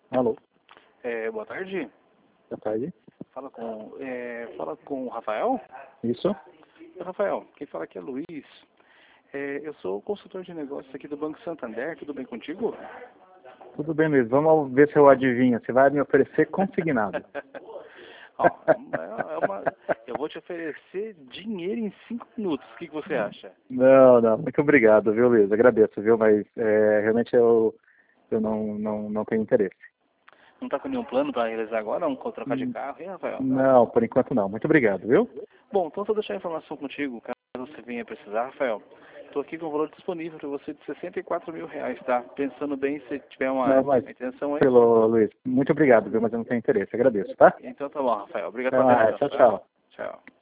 Alô, Boa tarde. boa tarde. Fala com o Rafael? Isso? Rafael, quem fala aqui é Luiz. Eu sou consultor de negócios aqui do Banco Santander, tudo bem contigo? Tudo bem, Luiz. Vamos ver se eu adivinho. Você vai me oferecer consignado. Ó, eu vou te oferecer dinheiro em 5 minutos. O que você acha? Não. Muito obrigado, viu, Luiz? Agradeço, viu? Mas realmente eu não tenho interesse. Não está com nenhum plano para realizar agora? Trocar de carro, hein, Rafael? Não, por enquanto não. Muito obrigado, viu? Bom, então só deixar a informação contigo, caso você venha precisar, Rafael. Estou aqui com o valor disponível para você de R$ 64.000, tá? Pensando bem, se tiver Não, uma mas, intenção aí. Luiz, muito obrigado, viu? Mas eu não tenho interesse. Agradeço, tá? Então tá bom, Rafael. Obrigado Até pela mais. atenção, Tchau, tá? tchau. Tchau.